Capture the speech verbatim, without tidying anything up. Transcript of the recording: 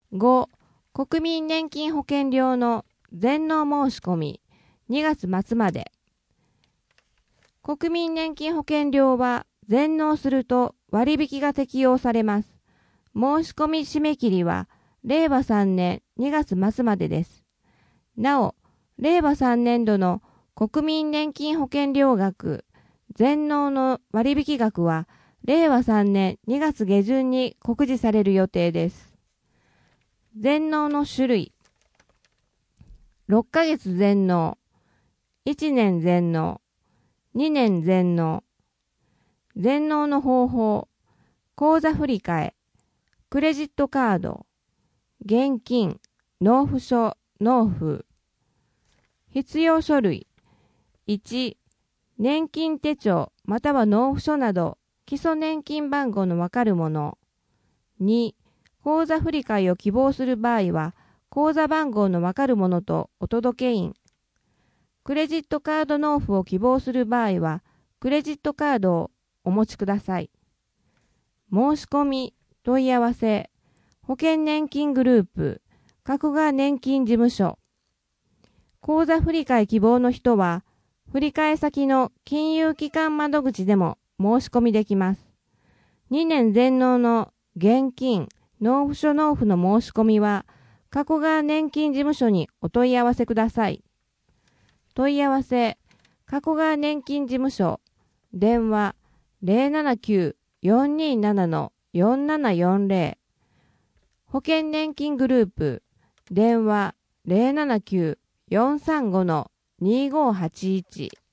ご. 国民年金保険料の全納申し込みにがつ末まで。国民年金保険料は全納すると割引が適用されます。申し込み締め切りはれいわさんねんにがつ末までです。なお、れいわさんねん度の国民年金保険料額全納の割引額はれいわさんねんにがつ下旬に告示される予定です。全納の種類。ろっかげつ全納、いちねん全納、にねん全納。全納の方法。口座振替、クレジットカード、現金、納付書、納付。必要書類。いち. 年金手帳または納付書など基礎年金番号のわかるもの。に. 口座振替を希望する場合は口座番号のわかるものとお届け印。クレジットカード納付を希望する場合はクレジットカードをお持ちください。申し込み、問い合わせ、保険年金グループ、加古川年金事務所。口座振替希望の人は、振替先の金融機関窓口でも申し込みできます。にねん全納の現金、納付書納付の申し込みは、加古川年金事務所にお問い合わせください。問い合わせ、加古川年金事務所、電話ゼロななきゅう よんにーなな よんななよんゼロ。保険年金グループ、電話ゼロななきゅう よんさんご にーごーはちいち。